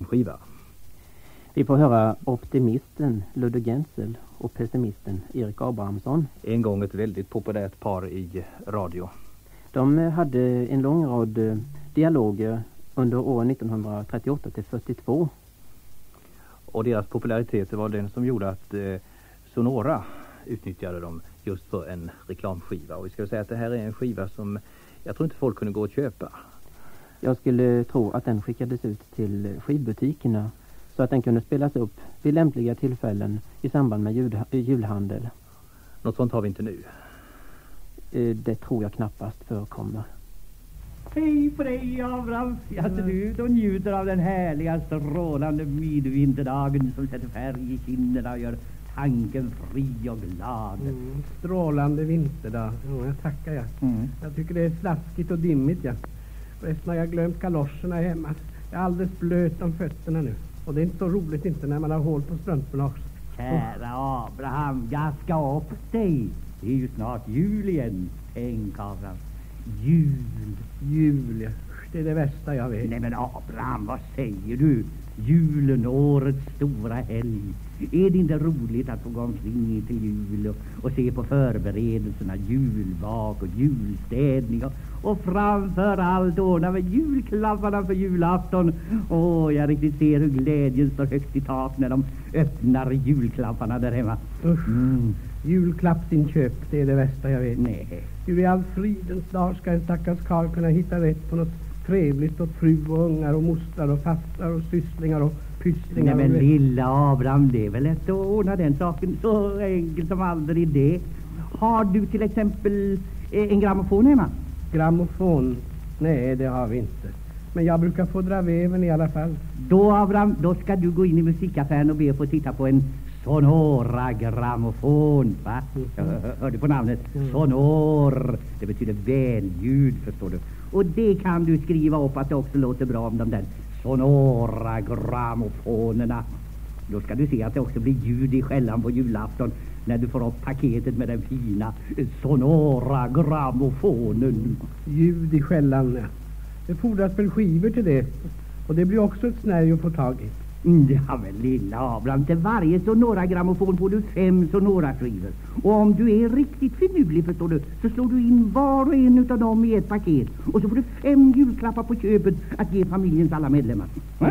reklamskiva. Vi får höra optimisten Ludde Gensel och pessimisten Erik Abrahamsson. En gång ett väldigt populärt par i radio. De hade en lång rad dialoger under år 1938 till 42. Och deras popularitet var den som gjorde att Sonora utnyttjade dem just för en reklamskiva. Och vi ska säga att det här är en skiva som jag tror inte folk kunde gå och köpa. Jag skulle tro att den skickades ut till skivbutikerna så att den kunde spelas upp vid lämpliga tillfällen i samband med julhandel. Något sånt har vi inte nu. Det tror jag knappast förekommer. Hej på dig, Abraham. Alltså du, de njuter av den härliga strålande midvinterdagen som sätter färg i kinderna och gör tanken fri och glad. Strålande vinterdag. Ja, jag tackar jag. Jag tycker det är slaskigt och dimmigt, ja. Förresten har jag glömt galoscherna hemma. Jag är alldeles blöt om fötterna nu. Och det är inte så roligt inte när man har hål på strumporna också. Kära Abraham, gaska upp dig. Det är ju snart jul igen. Tänk, Abraham. Jul, ja. Det är det värsta jag vet. Nej men Abraham, vad säger du? Julen, årets stora helg. Är det inte roligt att få gå omkring till jul och se på förberedelserna, julbak och julstädning och framför allt ordna med julklapparna för julafton. Jag riktigt ser hur glädjen står högt i tak när de öppnar julklapparna där hemma. Julklappsinköp, det är det värsta jag vet. Nej. Hur i all fridens dag ska en stackars karl kunna hitta rätt på något trevligt åt fru och ungar och mostrar och fastrar och sysslingar och pysslingar? Nej men lilla Abraham, det är väl lätt att ordna den saken, så enkelt som aldrig det. Har du till exempel en grammofon hemma? Grammofon? Nej, det har vi inte. Men jag brukar få dra veven i alla fall. Då Abraham, då ska du gå in i musikaffären och be få titta på en Sonora grammofon, va? Hör du på namnet? Sonor, det betyder välljud, förstår du. Och det kan du skriva upp att det också låter bra om de där Sonora grammofonerna. Då ska du se att det också blir ljud i skällan på julafton när du får upp paketet med den fina Sonora grammofonen. Ljud i skällan, ja. Det fordras väl skivor till det. Och det blir också ett snärj att få tag i. Ja men lilla Abraham, till varje Sonora grammofon får du 5 Sonora skivor. Och om du är riktigt finurlig, förstår du, så slår du in var och en utav dem i ett paket. Och så får du 5 julklappar på köpet att ge familjens alla medlemmar.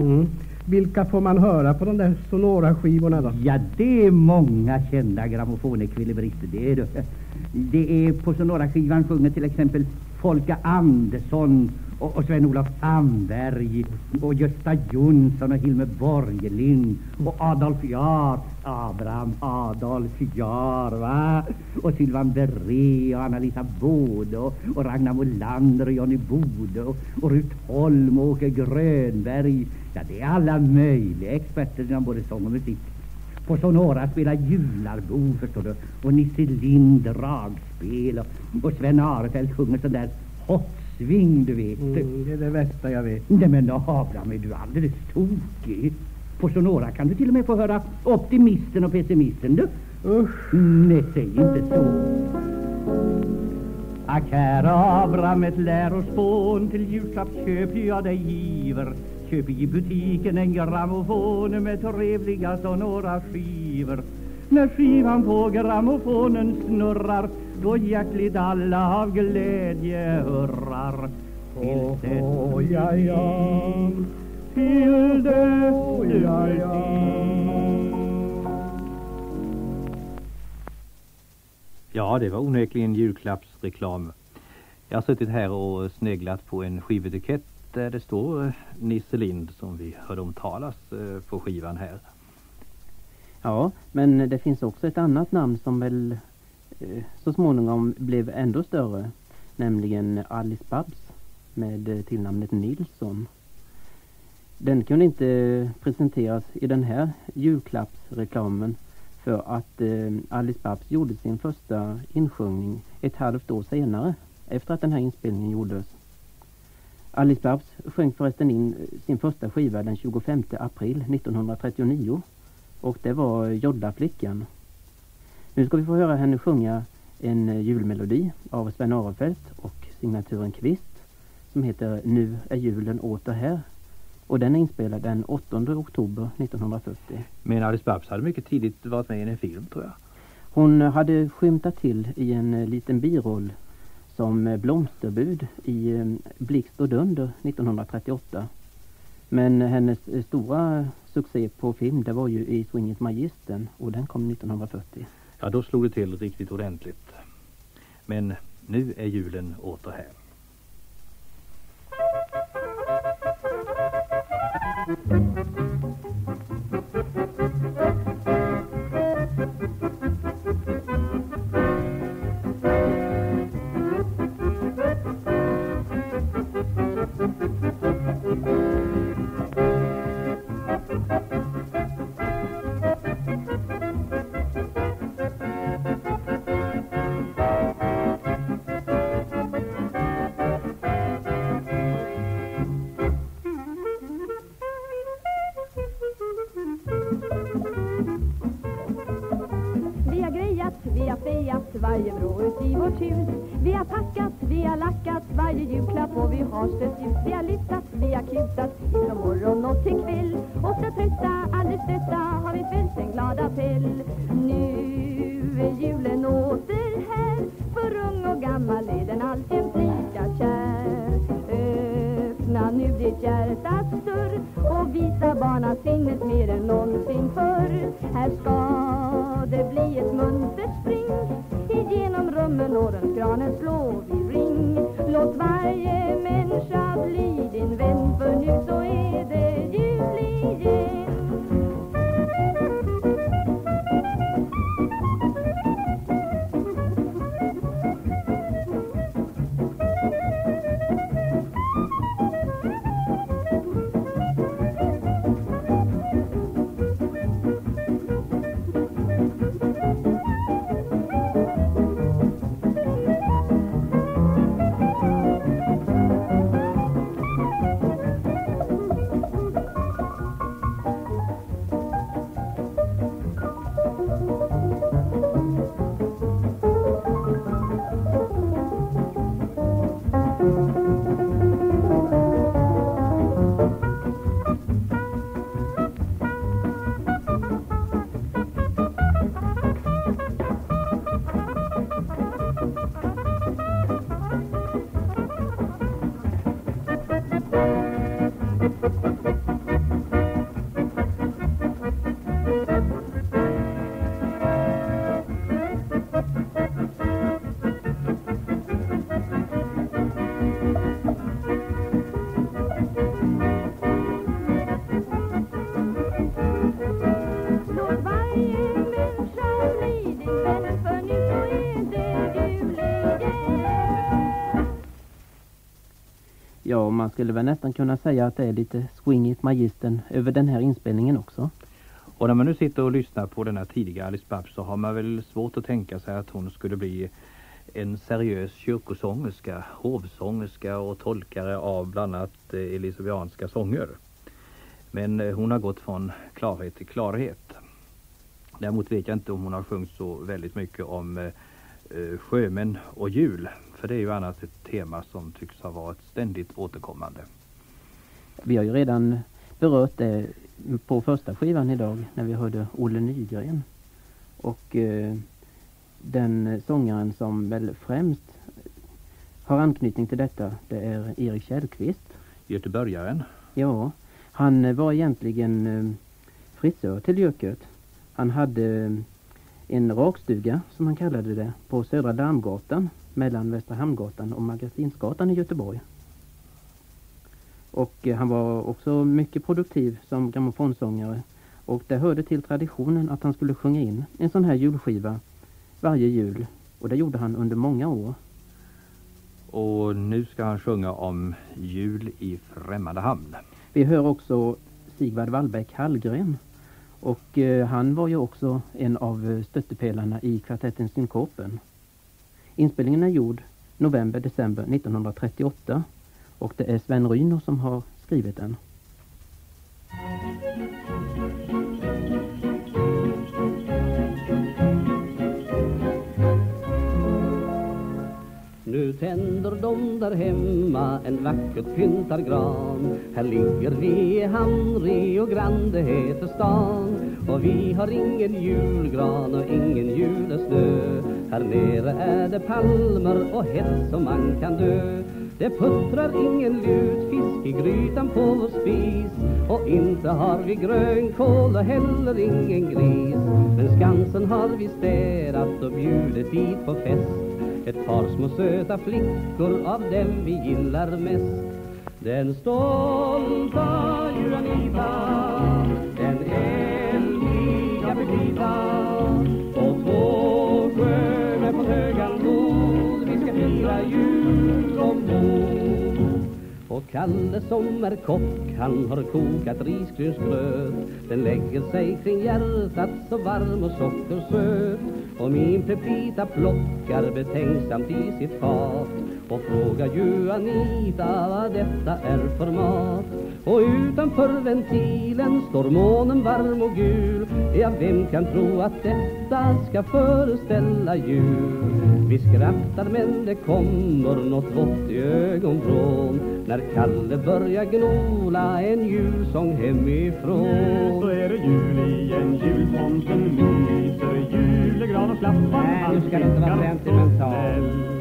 Vilka får man höra på de där Sonora-skivorna då? Ja, det är många kända grammofonekvilibrister, det är det. Det är på Sonora-skivan sjunger till exempel Folke Andersson och Sven-Olof Sandberg och Gösta Jonsson och Hilmer Borgelin och Adolf Jar, Abraham Adolf Jar, va? Och Sylvan Beré och Anna-Lisa Bode och Ragnar Molander och Johnny Bode och Rut Holm och Åke Grönberg. Ja, det är alla möjliga experter inom både sång och musik. På Sonora spelar Jularbo, förstår du, och Nisse Lind dragspel och Sven Arefelt sjunger sån där hotsving, du vet. Det är det värsta jag vet. Nej men Abraham, är du alldeles tokig? På Sonora kan du till och med få höra optimisten och pessimisten, du. Nej, säg inte så. Kära Abraham, ett lärospån till julklappsköp jag dig giver. Köp i butiken en grammofon med trevliga Sonora skivor. När skivan på grammofonen snurrar, då hjärtligt alla av glädje hurrar. Till Ja, det var onekligen julklappsreklam. Jag har suttit här och sneglat på en skivetikett där det står Nisse Lind som vi hörde omtalas på skivan här. Ja, men det finns också ett annat namn som väl så småningom blev ändå större, nämligen Alice Babs med tillnamnet Nilsson. Den kunde inte presenteras i den här julklappsreklamen för att Alice Babs gjorde sin första insjungning ett halvt år senare efter att den här inspelningen gjordes. Alice Babs sjöng förresten in sin första skiva den 25 april 1939 och det var Joddaflickan. Nu ska vi få höra henne sjunga en julmelodi av Sven Arefelt och signaturen Kvist som heter Nu är julen åter här. Och den är inspelad den 8 oktober 1940. Men Alice Babs hade mycket tidigt varit med i en film, tror jag. Hon hade skymtat till i en liten biroll som blomsterbud i Blixt och dunder 1938. Men hennes stora succé på film, det var ju i Swinget Magistern, och den kom 1940. Ja, då slog det till riktigt ordentligt. Men nu är julen åter här. Vi har fejat varje vrå ut i vårt hus. Vi har packat, vi har lackat varje julklapp och vi har stött ljus. Vi har lyftat, vi har kutat från morgon och till kväll. Och så trötta, aldrig stötta har vi fyllt en glad appell. Nu är julen åter här, för ung och gammal är den alltjämt lika kär. Öppna nu ditt hjärtas dörr och visa barnasinnet mer än någonsin förr. Här ska det bli ett muntert spring igenom rummen och runt granen slår vi ring. Låt varje människa bli din vän, för nu så är det jul igen. Ja, man skulle väl nästan kunna säga att det är lite Swinget Magistern över den här inspelningen också. Och när man nu sitter och lyssnar på den här tidiga Alice Babs så har man väl svårt att tänka sig att hon skulle bli en seriös kyrkosångerska, hovsångerska och tolkare av bland annat elisabethanska sånger. Men hon har gått från klarhet till klarhet. Däremot vet jag inte om hon har sjungit så väldigt mycket om sjömän och jul. För det är ju annars ett tema som tycks ha varit ständigt återkommande. Vi har ju redan berört det på första skivan idag när vi hörde Olle Nygren. Och den sångaren som väl främst har anknytning till detta, det är Erik Källqvist. Göteborgaren. Ja, han var egentligen frisör till yrket. Han hade en rakstuga, som han kallade det, på Södra Dammgatan mellan Västra Hamngatan och Magasinsgatan i Göteborg. Och han var också mycket produktiv som grammofonsångare. Och det hörde till traditionen att han skulle sjunga in en sån här julskiva varje jul. Och det gjorde han under många år. Och nu ska han sjunga om jul i främmande hamn. Vi hör också Sigvard Wallbäck Hallgren. Och han var ju också en av stöttepelarna i kvartetten Synkopen. Inspelningen är gjord november-december 1938 och det är Sven Ryno som har skrivit den. Nu tänder de där hemma en vackert pyntad gran. Här ligger vi i hamn, Rio Grande heter stan. Och vi har ingen julgran och ingen julesnö. Här nere är det palmer och hett som man kan dö. Det puttrar ingen lutfisk i grytan på vår spis. Och inte har vi grönkål och heller ingen gris. Men Skansen har vi städat och bjudit dit på fest. Ett par små söta flickor av dem vi gillar mest. Den stolta Juanita, den älgliga Birgitta och två sjömän på högan nord. Vi ska fira jul om bord. Och Kalle som är kock, han har kokat risgrynsgröt. Den lägger sig kring hjärtat så varm och sockersöt. Och min Pepita plockar betänksamt i sitt fat och frågar Juanita vad detta är för mat. Och utanför ventilen står månen varm och gul. Ja, vem kan tro att detta ska föreställa jul? Vi skrattar men det kommer något vått i ögonvrån när Kalle börjar gnola en julsång hemifrån. Nu så är det jul igen, jultomten myser, julegran och klappar. Nej, nu ska det inte vara sentimental.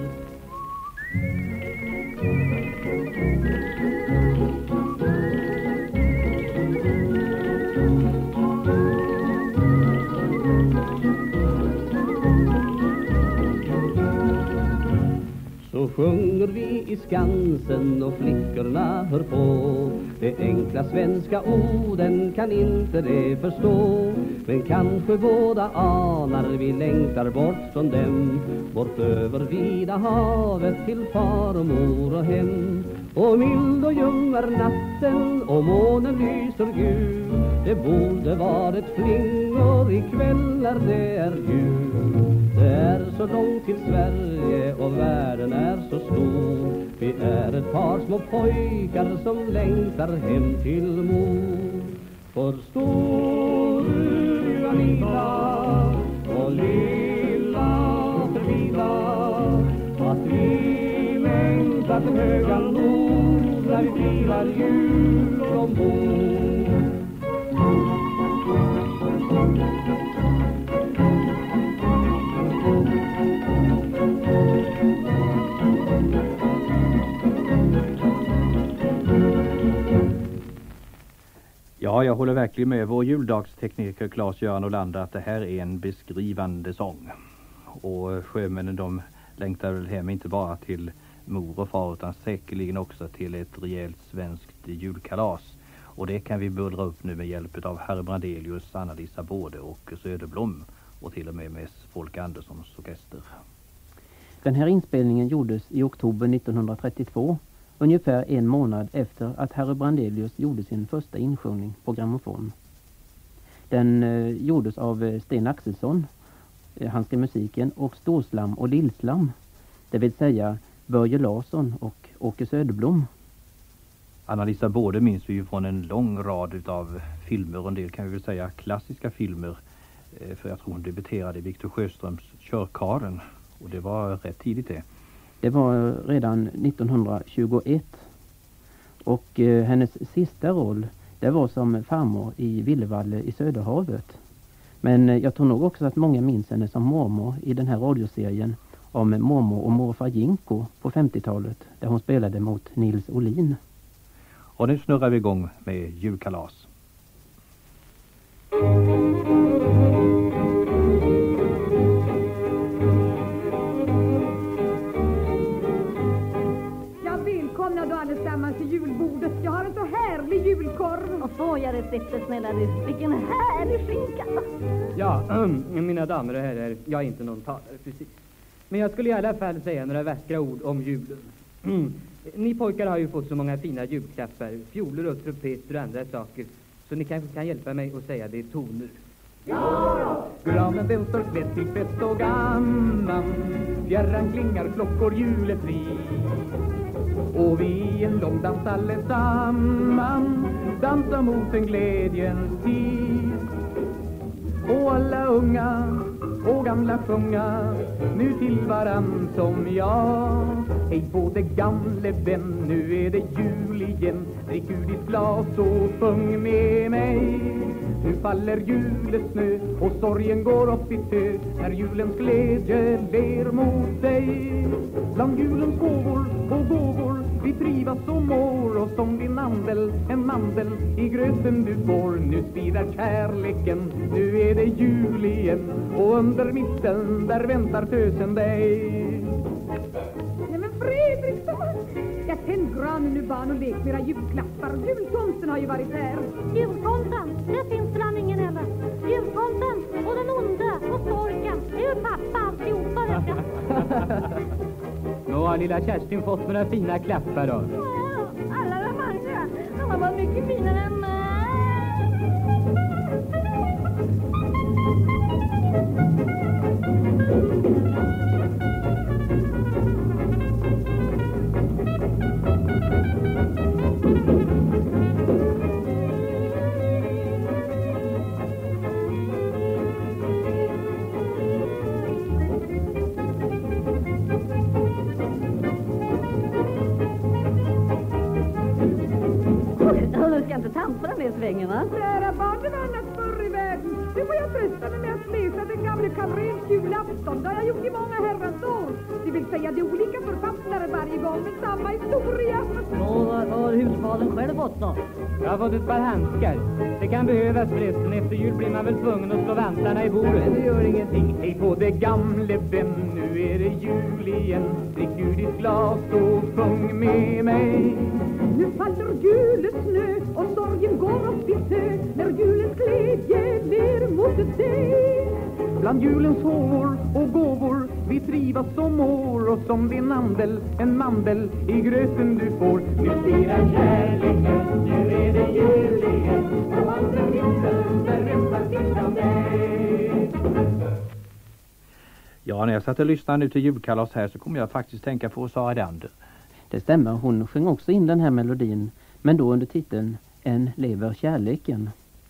Så sjunger vi i Skansen och flickorna hör på. De enkla svenska orden kan inte de förstå. Men kanske båda anar vi längtar bort från dem. Bort över vida havet till far och mor och hem. Och mild och ljum är natten och månen lyser gul. Det borde vara ett flingor ikväll när det är jul. Det är så långt till Sverige och världen är så stor. Vi är ett par små pojkar som längtar hem till mor. Förstår du Juanita och lilla Pepita att vi längtar till höga nord när vi firar jul ombord. Ja, jag håller verkligen med vår juldagstekniker Claes-Göran Olander att det här är en beskrivande sång. Och sjömännen de längtar väl hem inte bara till mor och far utan säkerligen också till ett rejält svenskt julkalas. Och det kan vi bullra upp nu med hjälp av Harry Brandelius, Anna-Lisa Både och Söderblom och till och med Folke Anderssons orkester. Den här inspelningen gjordes i oktober 1932, ungefär en månad efter att Harry Brandelius gjorde sin första insjungning på grammofon. Den gjordes av Sten Axelsson, han skrev musiken, och Storslam och Lillslam, det vill säga Börje Larsson och Åke Söderblom. Anna-Lisa Både minns vi ju från en lång rad av filmer, och en del kan vi väl säga klassiska filmer. För jag tror hon debuterade i Victor Sjöströms Körkaren, och det var rätt tidigt det. Det var redan 1921 och hennes sista roll det var som farmor i Villevalle i Söderhavet. Men jag tror nog också att många minns henne som mormor i den här radioserien om mormor och morfar Jinko på 50-talet där hon spelade mot Nils Olin. Och nu snurrar vi igång med julkalas. Välkomna då allesammans till julbordet. Jag har en så härlig julkorv. Och får jag receptet snälla du? Vilken härlig skinka. Ja, mina damer och herrar, jag är inte någon talare precis. Men jag skulle i alla fall säga några vackra ord om julen. Ni pojkar har ju fått så många fina julklappar, fioler och trumpeter och andra saker. Så ni kanske kan hjälpa mig att säga det i toner. Ja! Granen den står klädd till fest och gammal. Fjärran klingar klockor, jul är fri. Och vi en lång dans allesamman dansar mot en glädjens tid. Och alla unga och gamla sjunga nu till varann som jag. hej på det gamle vän, nu är det jul igen. Drick ur ditt glas och sjung med mig. Nu faller julesnö och sorgen går upp i tö, när julens glädje ler mot dig. Bland julens gåvor och gåvor vi trivas och mår, och som din andel, en mandel i gröten du får. Nu spirar kärleken, nu är det jul igen, och under mitten där väntar tösen dig. Nej men Fredriksson, jag tänd granen nu barn och lek med era julklappar. Jultomten har ju varit här. Jultomten, det finns bland ingen heller. Jultomten och den onda och storken, det är ju pappa alltihopa, vet jag. Nå har lilla Kerstin fått några fina klappar då. Ja, alla de andra, de har varit mycket finare än mig. Du ska inte tantra med svängarna. Kära barn, det var annars förr i världen. Nu får jag trösta mig med att läsa den gamle Karels julafton. Det har jag gjort i många herrans år. Det vill säga det är olika författare varje gång, men samma historia. Vad har husfadern själv fått då? Jag har fått ett par handskar. Det kan behövas förresten. Efter jul blir man väl tvungen att slå vantarna i bordet. Det gör ingenting, hej på det gamle vän, nu är det jul igen. Drick ur ditt glas och sjung med mig. Nu faller julesnö och sorgen går upp i tö, när julens glädje ler mot dig. Bland julens håvor och gåvor vi trivas och mår, och som din andel, en mandel i gröten du får. Nu spirar kärleken, nu är det jul igen, och andra mitten där väntar till dig. Ja, när jag satt och lyssnade nu till julkalas här så kommer jag faktiskt tänka på Sara Dander. Det stämmer, hon sjöng också in den här melodin, men då under titeln Än lever kärleken.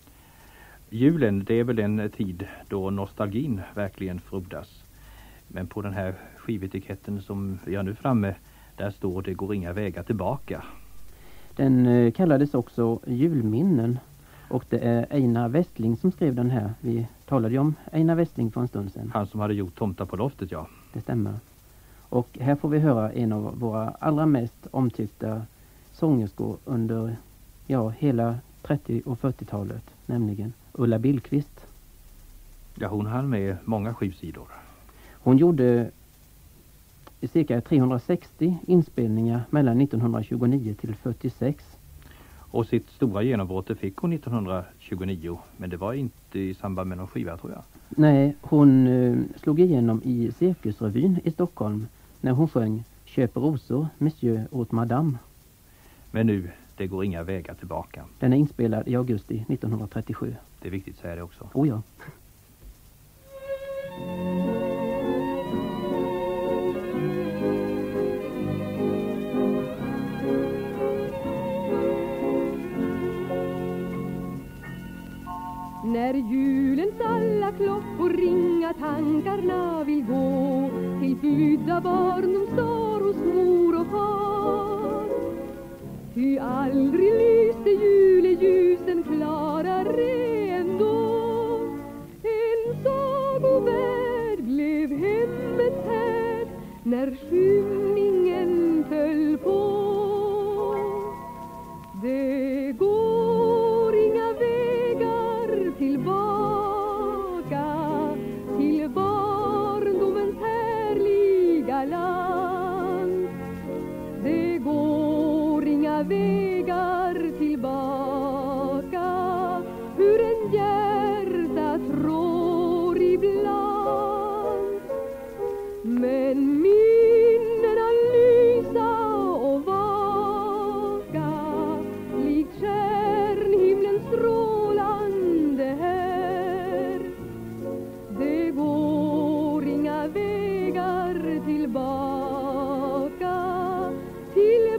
Julen, det är väl en tid då nostalgin verkligen frodas. Men på den här skivetiketten som vi har nu framme, där står det går inga vägar tillbaka. Den kallades också Julminnen, och det är Einar Westling som skrev den här. Vi talade ju om Einar Westling för en stund sedan. Han som hade gjort Tomta på loftet, ja. Det stämmer. Och här får vi höra en av våra allra mest omtyckta sångerskor under hela 30- och 40-talet, nämligen Ulla Billqvist. Ja, hon hann med många skivsidor. Hon gjorde cirka 360 inspelningar mellan 1929 till 46. Och sitt stora genombrott fick hon 1929, men det var inte i samband med någon skiva, tror jag. Nej, hon slog igenom i Cirkusrevyn i Stockholm när hon sjöng Köp rosor, Monsieur åt Madame. Men nu, det går inga vägar tillbaka. Den är inspelad i augusti 1937. Det är viktigt att säga det också. Oh ja. När julens alla klockor ringa, tankarna vill gå till födda barn som står hos mor och far. Ty aldrig lyste juleljusen klarare ändå. En sagovärld blev hemmets härd när skymningen föll på. Det går inga vägar tillbaka till barndomens härliga land. Det går inga vägar tillbaka, hur en hjärta trår ibland. Men minnena lysa och vaka, likt stjärnhimlens strålande här. Det går inga vägar tillbaka till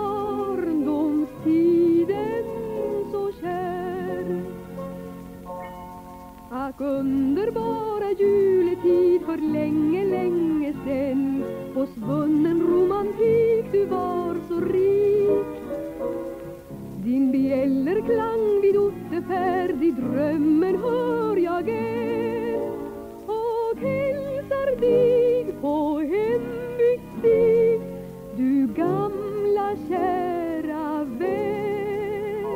barndomstiden så kär. Ack, underbara juletid för länge, länge sen, på svunnen romantik du var så rik. Din bjällerklang vid återfärd i drömmen hör jag och hälsar dig på hembygdstig, du gamla kära vän.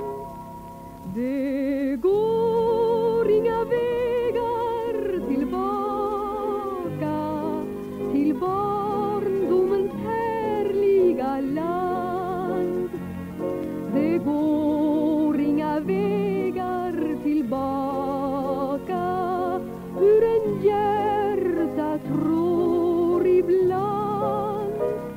Det går inga vägar tillbaka till barndomens härliga land. Det går inga vägar tillbaka hur en hjärta tror ibland.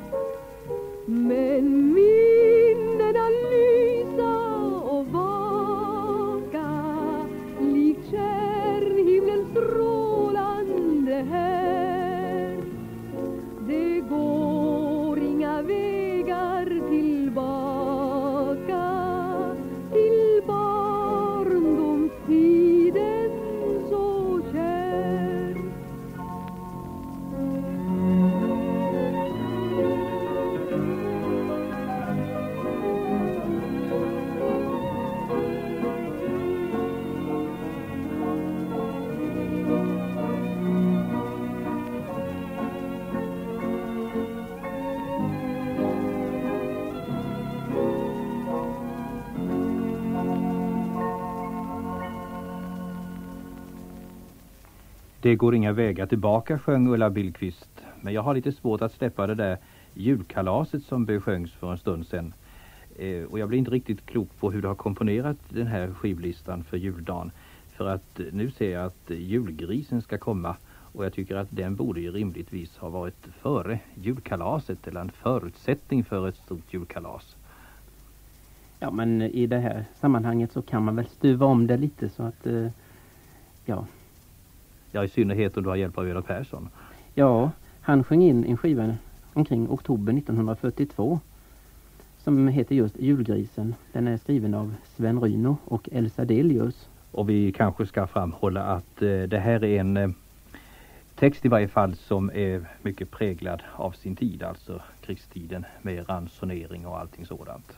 Men minnena lysa och vaka likt stjärnhimlen strålande här. Det går inga vägar tillbaka till barndomstiden så kär. Det går inga vägar tillbaka, sjöng Ulla Billqvist. Men jag har lite svårt att släppa det där julkalaset som besjöngs för en stund sedan. Och jag blir inte riktigt klok på hur du har komponerat den här skivlistan för juldagen. För att nu ser jag att julgrisen ska komma. Och jag tycker att den borde ju rimligtvis ha varit före julkalaset. Eller en förutsättning för ett stort julkalas. Ja, men i det här sammanhanget så kan man väl stuva om det lite så att, ja. Ja, i synnerhet om du har hjälp av Göran Persson. Ja, han sjöng in en skiva omkring oktober 1942 som heter just Julgrisen. Den är skriven av Sven Ryno och Elsa Delius. Och vi kanske ska framhålla att det här är en text i varje fall som är mycket präglad av sin tid, alltså krigstiden med ransonering och allting sådant.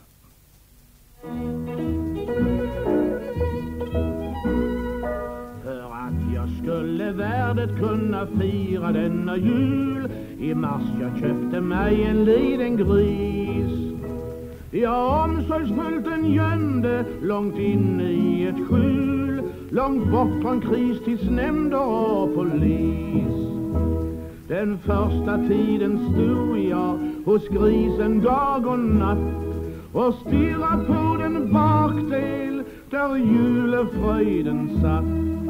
Jag skulle värdet kunna fira denna jul. I mars jag köpte mig en liten gris. Jag omsorgsfullt den gömde långt inne i ett skjul, långt bort från kristidsnämnder och polis. Den första tiden stod jag hos grisen dag och natt och stirrade på den bakdel där julefröjden satt.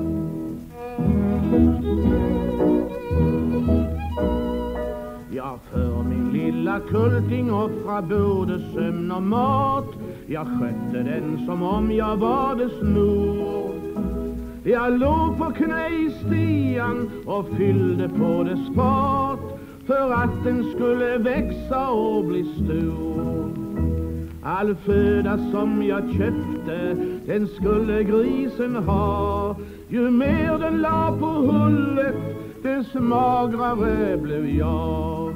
Jag för min lilla kulting offra både sömn och mat. Jag skötte den som om jag var dess mor. Jag låg på knä i stian och fyllde på dess fat för att den skulle växa och bli stor. All föda som jag köpte, den skulle grisen ha. Ju mer den la på hullet, dess magrare blev jag.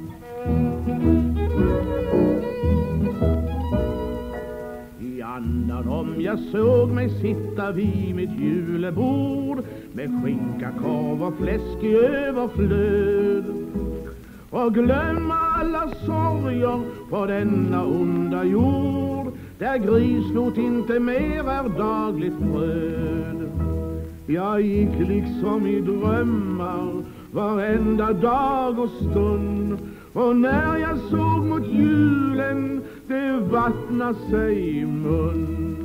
I andan om jag såg mig sitta vid mitt julebord med skinka, korv och fläsk i överflöd och glömma alla sorger på denna onda jord där grisfot inte mer är dagligt bröd. Jag gick liksom i drömmar varenda dag och stund, och när jag såg mot julen det vattna sig i mun.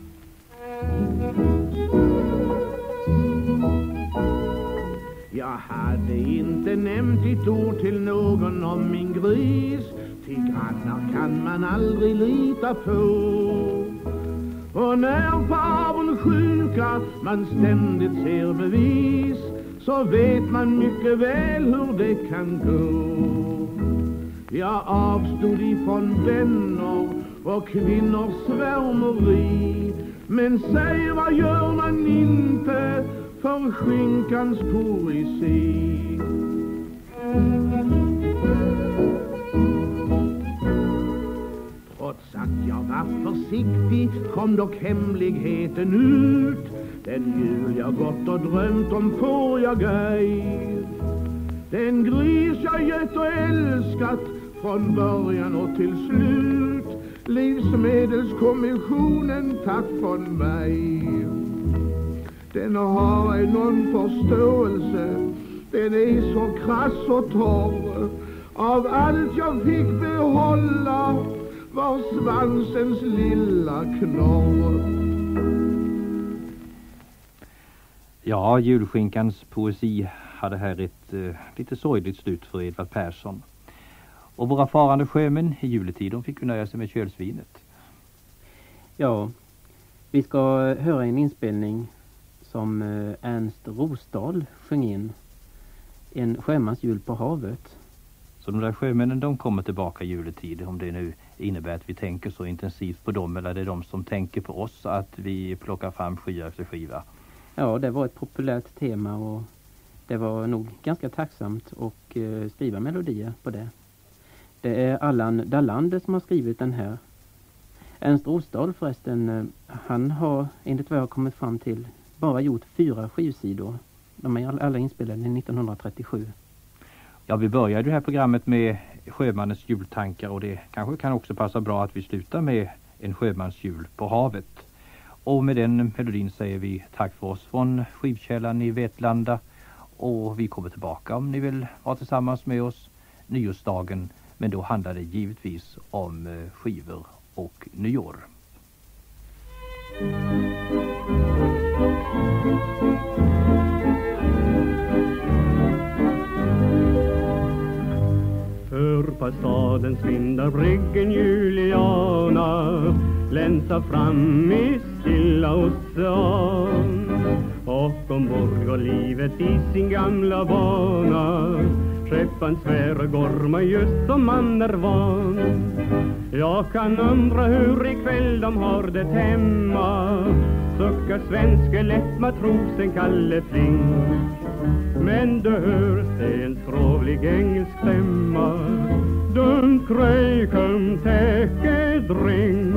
Jag hade inte nämnt ett ord till någon om min gris, till grannar kan man aldrig lita på. Och när på avundsjuka man ständigt ser bevis, så vet man mycket väl hur det kan gå. Jag avstod ifrån vänner och kvinnors svärmeri, men säg, vad gör man inte för skinkans poesi? Försiktigt kom dock hemligheten ut. Den jul jag gått och drömt om får jag ej. Den gris jag gett och älskat från början och till slut. Livsmedelskommissionen tack från mig. Den har ej någon förståelse. Den är så krass och torr. Av allt jag fick behålla var svansens lilla knorr. Ja, julskinkans poesi hade här ett lite sorgligt slut för Edvard Persson. Och våra farande sjömän i juletiden fick nöja sig med kölsvinet. Ja, vi ska höra en inspelning som Ernst Rosdahl sjöng in. En sjömans jul på havet. Så de där sjömännen, de kommer tillbaka i juletid, om det nu innebär att vi tänker så intensivt på dem, eller det är de som tänker på oss att vi plockar fram skiva efter skiva. Ja, det var ett populärt tema och det var nog ganska tacksamt att skriva melodier på det. Det är Allan Dalander som har skrivit den här. Ernst Rosdahl förresten, han har enligt vad jag har kommit fram till bara gjort 4 skivsidor. De är alla inspelade 1937. Ja, vi började det här programmet med sjömannens jultankar och det kanske kan också passa bra att vi slutar med en sjömans jul på havet. Och med den melodin säger vi tack för oss från skivkällan i Vetlanda och vi kommer tillbaka om ni vill vara tillsammans med oss nyårsdagen, men då handlar det givetvis om skivor och nyår. För fasadens vindar bryggen Juliana länsa fram i stilla ocean. Och ombord går livet i sin gamla bana. Skeppan svär och gormar just som man är van. Jag kan undra hur ikväll de har det hemma. Suckar svenska lättmatrosen Kalle Flink. Men det hörs det en skrovlig engelsk stämma. Don't cry, come take a drink.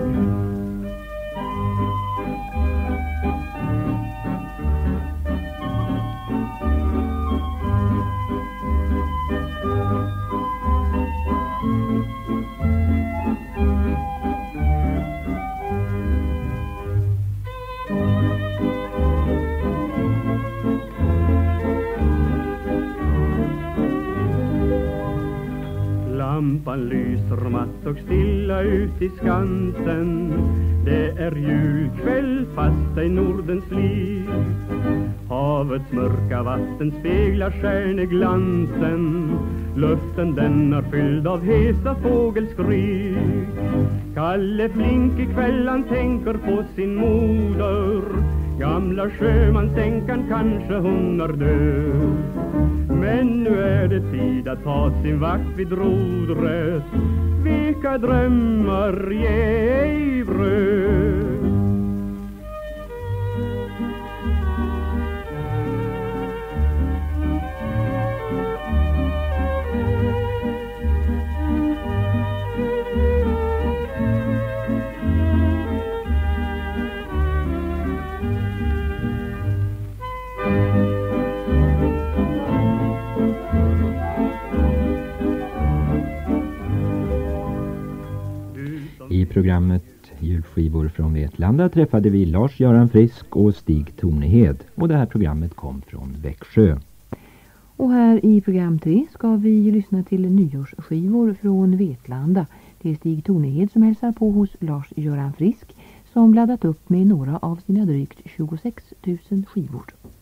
Lampan lyser matt och stilla ut i skansen. Det är julkväll fast i Nordens liv. Havets mörka vatten speglar stjärneglansen. Luften den är fylld av hesa fågelskrik. Kalle Flink ikväll han tänker på sin moder. Gamla sjömansänkan kanske hon är död. Men nu är det tid att ta sin vakt vid rodret. Vilka drömmar ge bröd. I programmet Julskivor från Vetlanda träffade vi Lars-Göran Frisk och Stig Tornehed och det här programmet kom från Växjö. Och här i program 3 ska vi lyssna till nyårsskivor från Vetlanda. Det är Stig Tornehed som hälsar på hos Lars-Göran Frisk som laddat upp med några av sina drygt 26 000 skivor.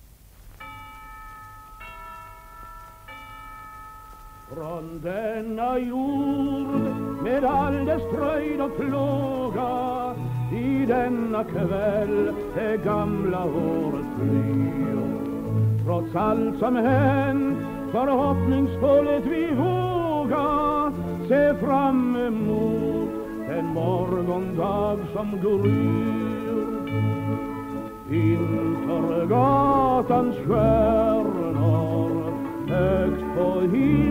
Från denna jord med all dess fröjd och plåga i denna kväll det gamla året flyr. Trots allt som hänt förhoppningsfullt vi våga se fram emot en morgondag som gryr. Inför gatans stjärnor högt på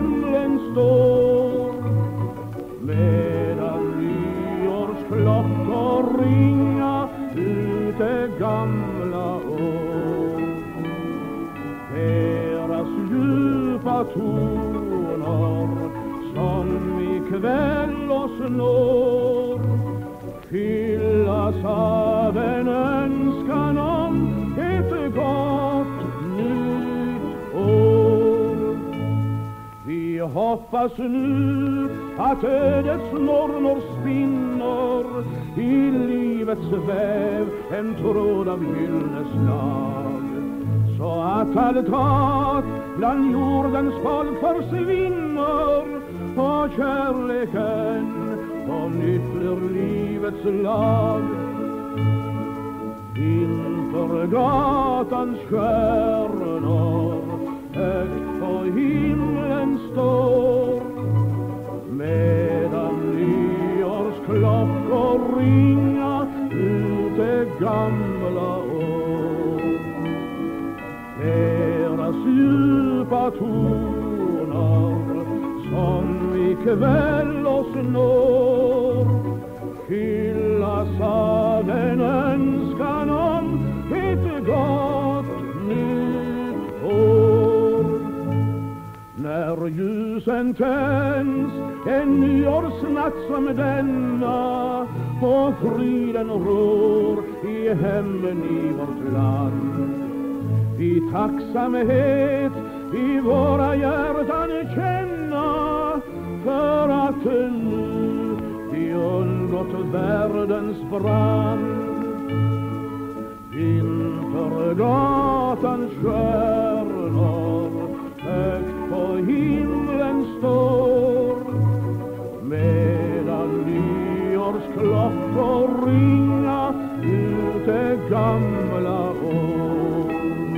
himlen står medan nyårsklockan snår fyllas av en önskan om ett gott nytt år. Vi hoppas nu att ödets normer spinner i livets väv en tråd av gyllene slag, så att allt hat bland jordens folk försvinner och kärleken på nytt blir livets lag. Inför gatans stjärnor högt på himlen står, medan nyårsklockor ringa ut det gamla år. Deras djupa toner som ikväll oss når fyllas av en önskan om ett gott nytt år. När ljusen tänds en nyårsnatt som denna och friden rår i hemmen i vårt land, i tacksamhet i våra hjärtan känna för att nu vi undgått världens brand. Inför gatans stjärnor högt på himlen står, medan nyårsklockor ringa ut det gamla år.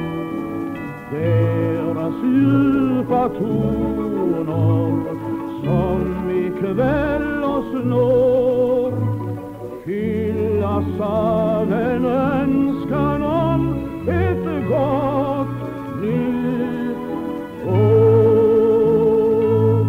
Deras djupa toner som ikväll oss når fyllas av en önskan om ett gott nytt år.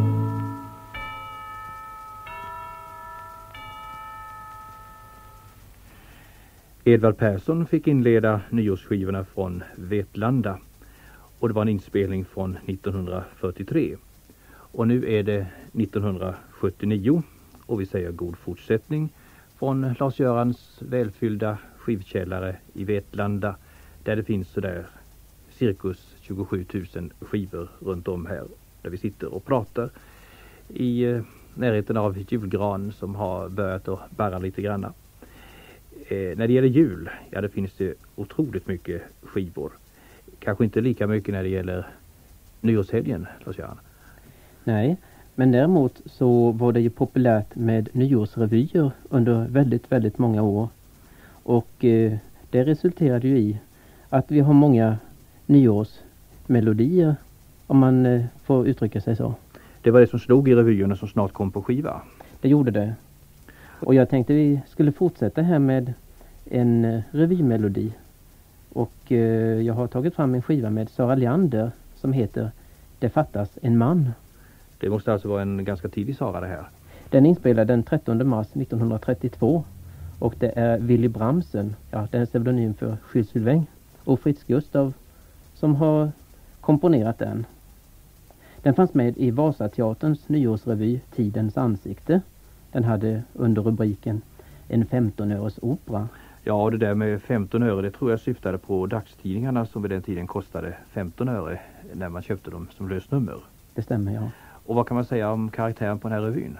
Edvard Persson fick inleda nyårsskivorna från Vetlanda. Och det var en inspelning från 1943. Och nu är det 1979 och vi säger god fortsättning från Lars-Görans välfyllda skivkällare i Vetlanda, där det finns sådär cirkus 27 000 skivor runt om här där vi sitter och pratar i närheten av julgran som har börjat att barra lite granna. När det gäller jul, ja, det finns det otroligt mycket skivor. Kanske inte lika mycket när det gäller nyårshelgen, Lars-Göran. Nej, men däremot så var det ju populärt med nyårsrevyer under väldigt, väldigt många år. Och det resulterade ju i att vi har många nyårsmelodier, om man får uttrycka sig så. Det var det som slog i revyerna som snart kom på skiva. Det gjorde det. Och jag tänkte vi skulle fortsätta här med en revymelodi. Och jag har tagit fram en skiva med Sara Leander som heter Det fattas en man. Det måste alltså vara en ganska tidig Sara det här. Den är inspelad den 13 mars 1932. Och det är Willy Bramsen, ja, den är pseudonym för Jules Sylvain, och Fritz Gustav som har komponerat den. Den fanns med i Vasateaterns nyårsrevy Tidens ansikte. Den hade under rubriken En 15-öres opera. Ja, och det där med 15 öre, det tror jag syftade på dagstidningarna som vid den tiden kostade 15 öre när man köpte dem som lösnummer. Det stämmer, ja. Och vad kan man säga om karaktären på den här revyn?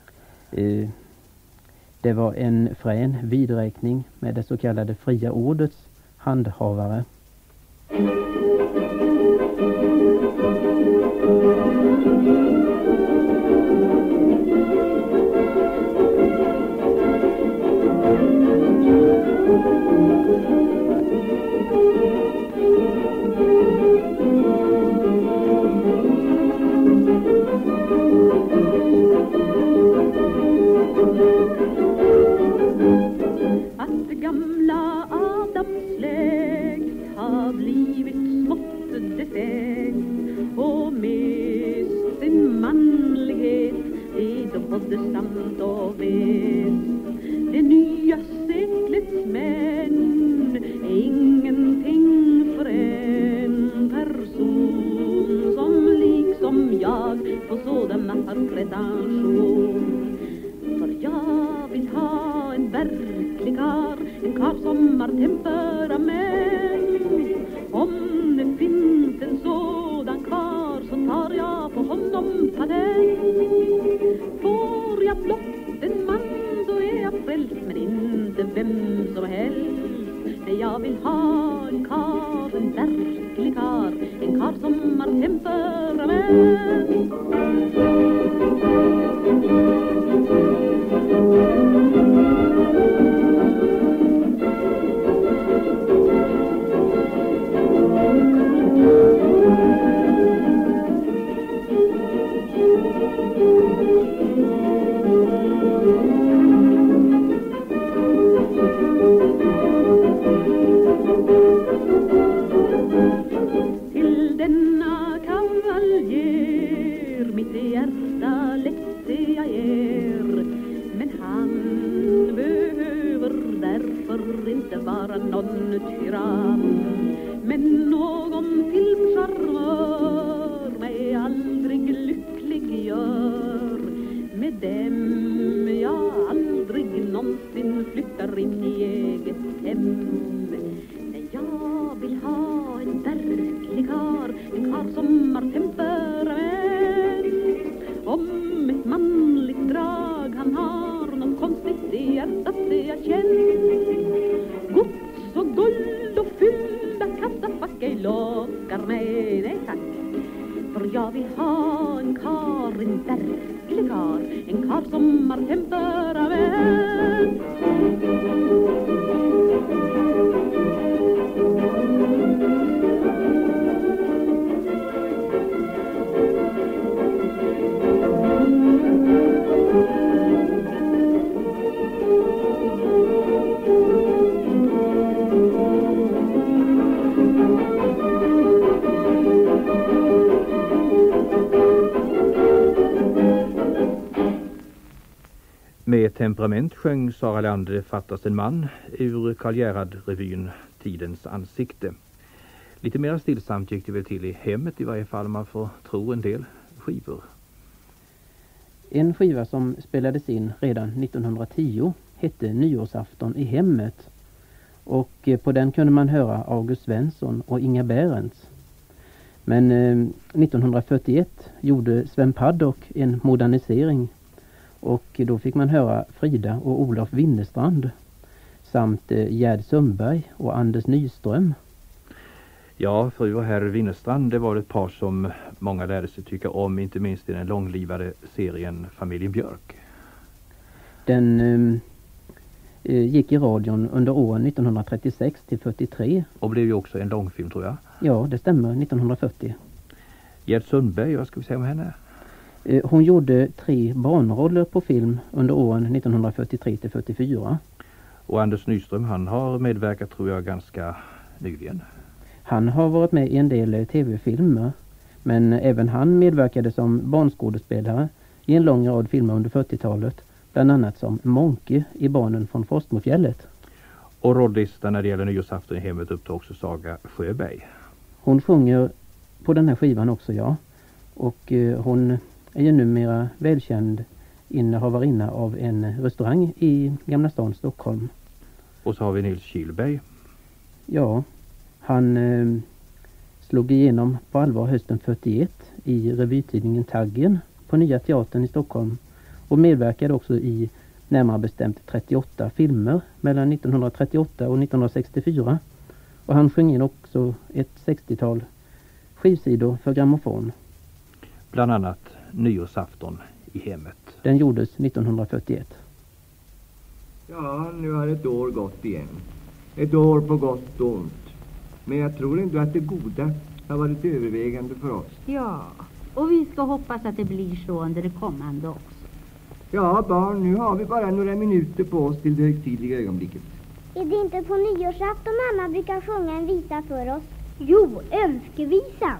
Det var en frän vidräkning med det så kallade fria ordets handhavare. Att gamla Adams släkt har blivit smått defekt och med sin manlighet är de både sant och vet. Det nya seklets män är ingenting för en person som liksom jag på sådana har pretension. karl, en karl som har temperament. Om det finns en sådan kvar så tar jag på honom patent. Får jag blott en man så är jag frälst, men inte vem som helst. Nej, jag vill ha en karl, en verklig karl, en karl som har temperament. Till denna kavaljer mitt hjärta lätte jag ger, men han behöver därför inte vara någon tyrann. Men någon filmcharmör mig aldrig lycklig gör. Med dem jag aldrig någonsin flyttar in i eget hem. Nej, jag vill ha en verklig karl, en karl som har temperament. Om ett manligt drag han har något konstigt i hjärtat det jag känner. Gods och guld och fyllda kassafack ej lockar mig, nej tack. För jag vill ha en karl, en verklig karl, en karl som har temperament. Med temperament sjöng Sara Leander Det fattas en man ur Karl Gerhard-revyn Tidens ansikte. Lite mer stillsamt gick det väl till i hemmet, i varje fall man får tro en del skivor. En skiva som spelades in redan 1910 hette Nyårsafton i hemmet. Och på den kunde man höra August Svensson och Inga Bärents. Men 1941 gjorde Sven Paddock en modernisering. Och då fick man höra Frida och Olof Winnestrand samt Gerd Sundberg och Anders Nyström. Ja, fru och herr Winnestrand, det var ett par som många lärde sig tycka om, inte minst i den långlivade serien Familjen Björk. Den gick i radion under åren 1936 till 43. Och blev ju också en långfilm, tror jag. Ja, det stämmer, 1940. Gerd Sundberg, vad ska vi säga om henne? Hon gjorde 3 barnroller på film under åren 1943 till 44. Och Anders Nyström, han har medverkat, tror jag, ganska nyligen. Han har varit med i en del tv-filmer, men även han medverkade som barnskådespelare i en lång rad filmer under 40-talet, bland annat som Monke i Barnen från Frostmofjället. Och rolllistan när det gäller Nyårsafton i hemmet upptog också Saga Sjöberg. Hon sjunger på den här skivan också, ja. Och hon är ju numera välkänd innehavarinna av en restaurang i Gamla stan, Stockholm. Och så har vi Nils Kihlberg. Ja, han slog igenom på allvar hösten 41 i revytidningen Taggen på Nya Teatern i Stockholm och medverkade också i närmare bestämt 38 filmer mellan 1938 och 1964. Och han sjöng in också ett 60-tal skivsidor för grammofon. Bland annat Nyårsafton i hemmet. Den gjordes 1941. Ja, nu har ett år gått igen. Ett år på gott och ont. Men jag tror inte att det goda har varit övervägande för oss. Ja, och vi ska hoppas att det blir så under det kommande också. Ja, barn, nu har vi bara några minuter på oss till det högtidliga ögonblicket. Är det inte på nyårsafton mamma brukar sjunga en visa för oss? Jo, önskevisan.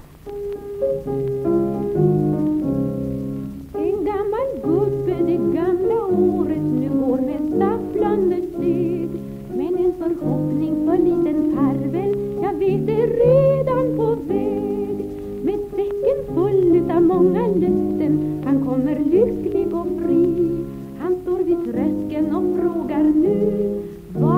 En gammal gubbe det gamla året nu går med stapplande steg. Men en förhoppning för liten parvel, jag vet det redan på väg. Med säcken full utav många löften, han kommer lycklig och fri. Han står vid tröskeln och frågar nu, vad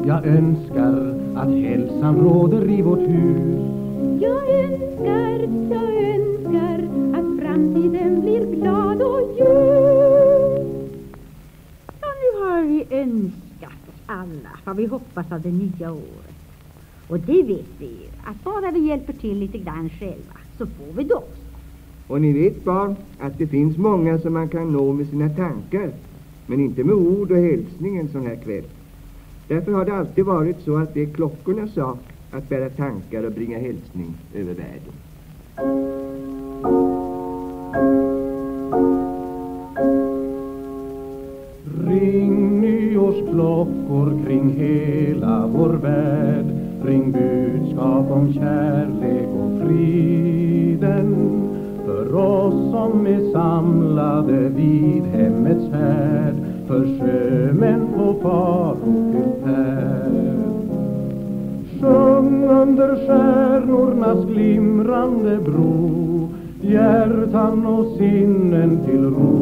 Jag önskar att hälsan råder i vårt hus. Jag önskar att framtiden blir glad och ljus. Ja, nu har vi önskat oss alla vad vi hoppas av det nya året. Och det vet vi ju, att bara vi hjälper till lite grann själva så får vi det också. Och ni vet barn att det finns många som man kan nå med sina tankar, men inte med ord och hälsning en sån här kväll. Därför har det alltid varit så att det är klockornas sak att bära tankar och bringa hälsning över världen. Ring nyårsklockor kring hela vår värld. Ring budskap om kärlek och friden. För oss som är samlade vid hemmets härd. För sjömän på farofylld färd. Sjung under stjärnornas glimrande bro. Hjärtan och sinnen till ro.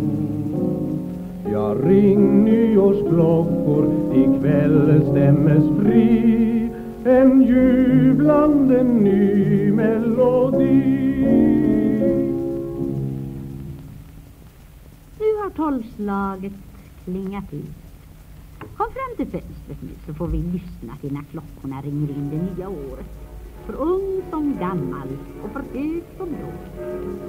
Ja, ring nyårsklockor, ikväll stämmes fri en jublande ny melodi. Nu har 12-slaget klingat ut. Kom fram till fönstret nu så får vi lyssna till när klockorna ringer in det nya året. För ung som gammal och för hög som låg.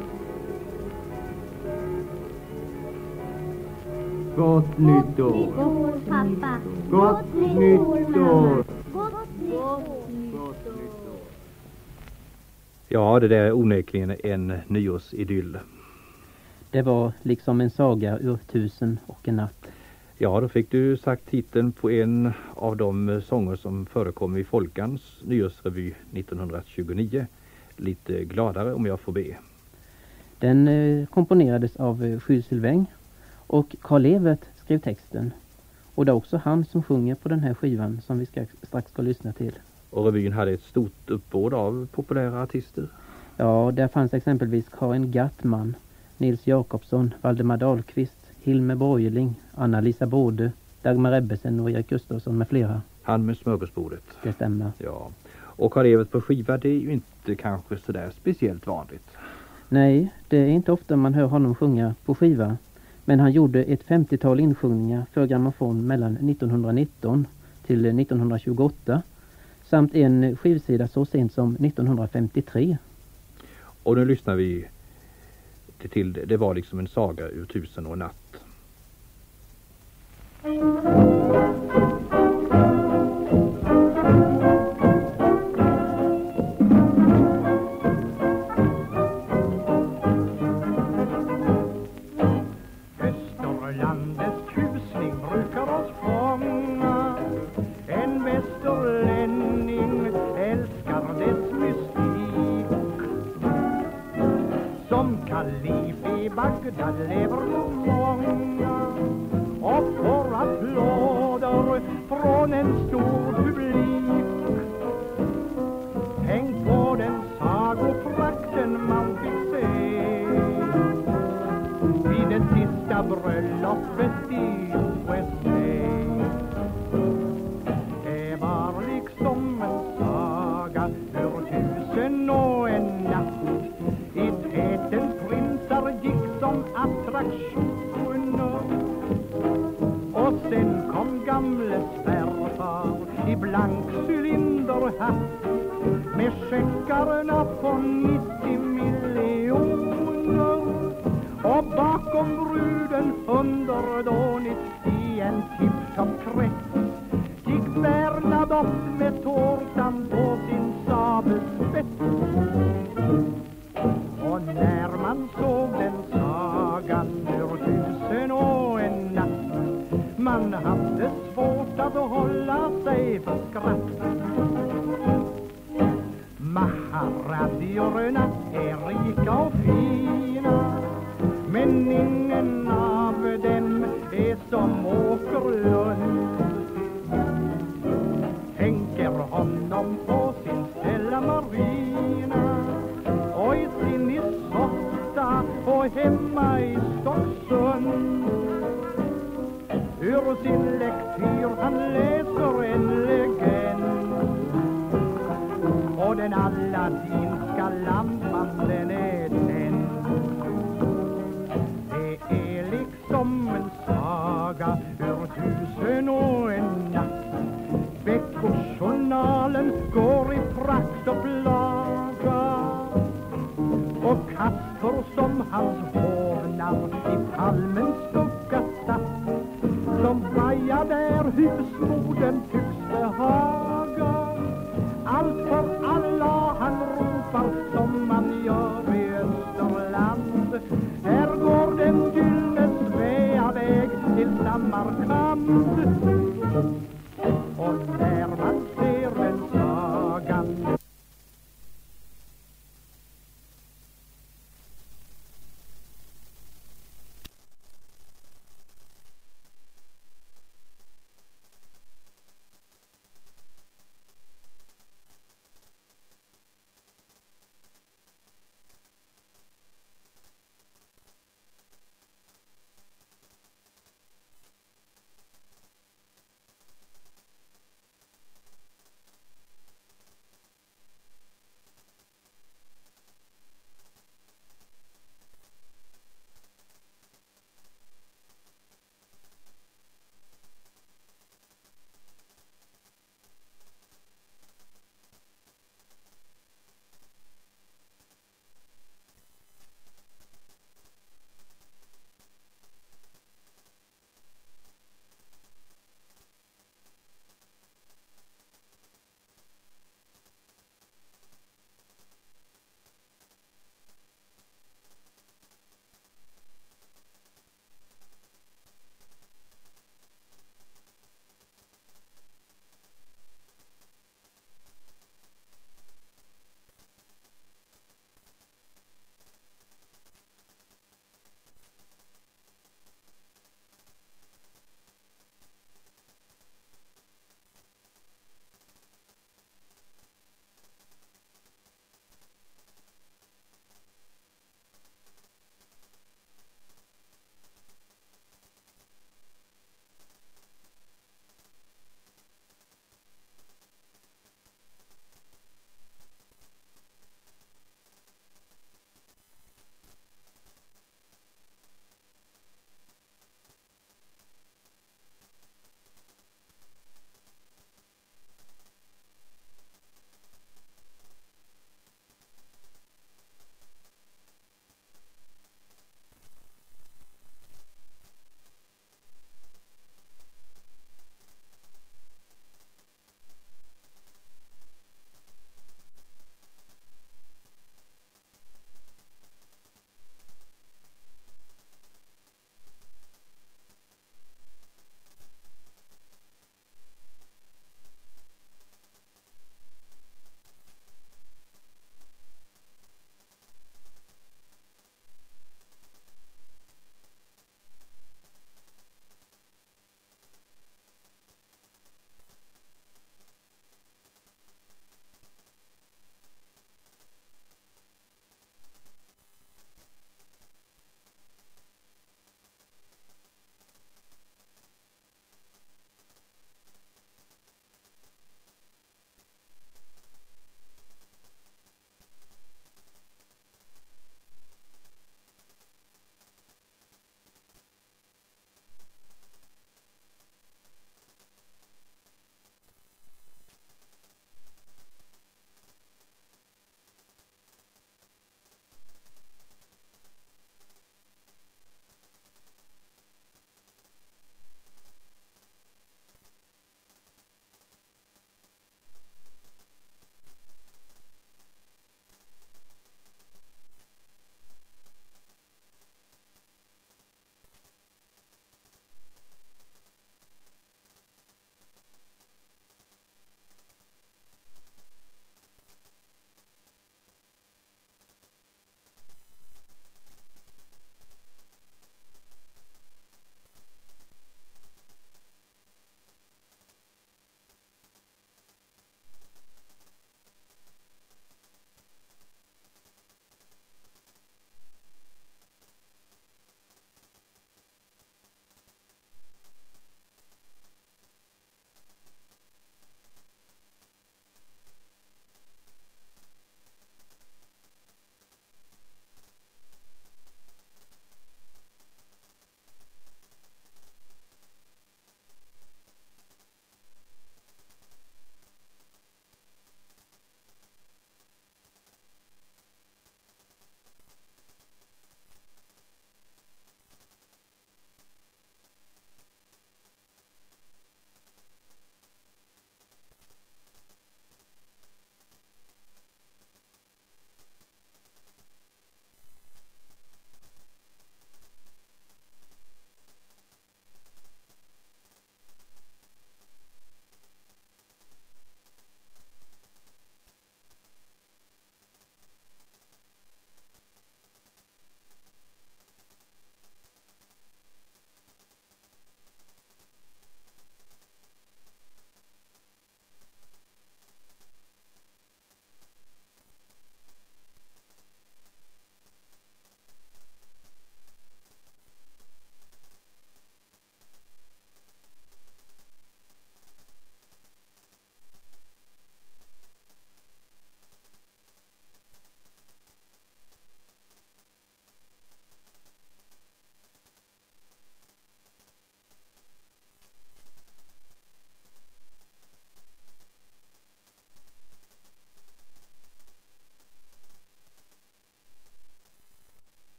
Gott nytt år. Gott nytt år, pappa. Gott nytt år. Gott nytt år. Ja, det där är onekligen en nyårsidyll. Det var liksom en saga ur 1000 och en natt. Ja, då fick du sagt titeln på en av de sånger som förekom i Folkans nyårsrevy 1929. Lite gladare om jag får be. Den komponerades av Jules Sylvain och Carl Evert skrev texten. Och det är också han som sjunger på den här skivan som vi strax ska lyssna till. Och revyn hade ett stort uppbåd av populära artister. Ja, där fanns exempelvis Karin Gattman, Nils Jakobsson, Valdemar Dahlqvist, Hilmer Borgeling, Anna-Lisa Bode, Dagmar Ebbesen och Erik Gustafsson med flera. Han med smörgåsbordet. Det stämmer. Ja. Och Carl Evert på skiva, det är ju inte kanske sådär speciellt vanligt. Nej, det är inte ofta man hör honom sjunga på skiva. Men han gjorde ett 50-tal insjungningar för grammofon mellan 1919 till 1928. Samt en skivsida så sent som 1953. Och nu lyssnar vi till det var liksom en saga ur 1000 och en natt. Österlandets tjusning brukar oss fånga. En västerlänning älskar dess mystik. Som kalif i Bagdad lever många och får applåder från en stor publik. Tänk på den sagoprakten man fick se vid det sista bröllopet i USA. Det var liksom en saga ur 1000 och en natt. I täten prinsar gick som attraktioner. Och sen kom gamle svärfar i blank cylinderhatt med checkarna på 90 miljoner. Och bakom bruden underdånigt i en tipptopp-krets gick Bernadotte med tårtan på sin sabelspets. Och när man såg den sagan ur 1000 och en natt, man hade svårt att hålla sig för skratt. Maharadjorna är rika och fina, men ingen av dem är som Åkerlund. Tänker honom på sin Stella Marina och i sin Isotta och hemma i Stocksund. ur sin lektyr han läser en legend. Och den aladdinska lampan den är tänd. Det är liksom en saga ur 1000 och en natt. Veckojournalen går i prakt och plaga. Och Kasper som hans hovnamn i palmens skugga satt, som vajar där husmodern